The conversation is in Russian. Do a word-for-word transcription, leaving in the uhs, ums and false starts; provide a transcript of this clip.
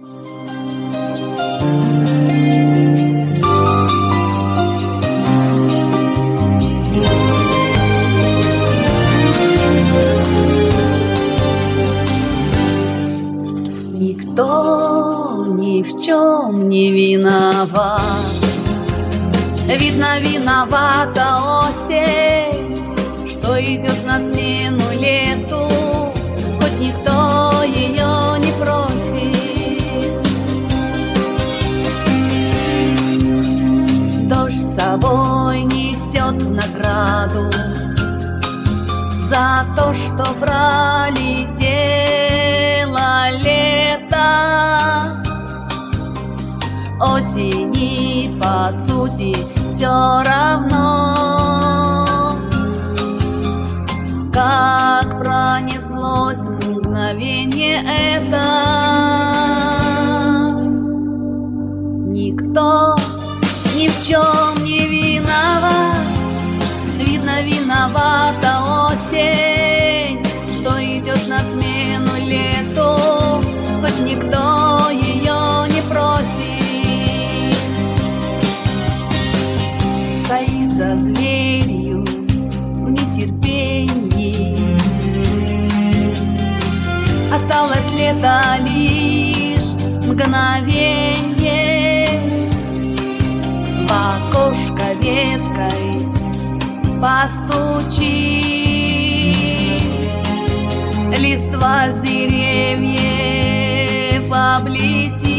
Никто ни в чем не виноват. Видно, виновата осень, что идет на смену лету, хоть никто ее не просит. Дождь с собой несет в награду за то, что пролетело лето. Осени, по сути, все равно, как пронеслось мгновение это. Никто ни в чем не виноват. Видно, виновата осень, что идет на смену лету, хоть никто ее не просит. Стоит за дверью в нетерпении. Осталось лето лишь мгновенье. В окошко веткой постучи, листва с деревьев облети.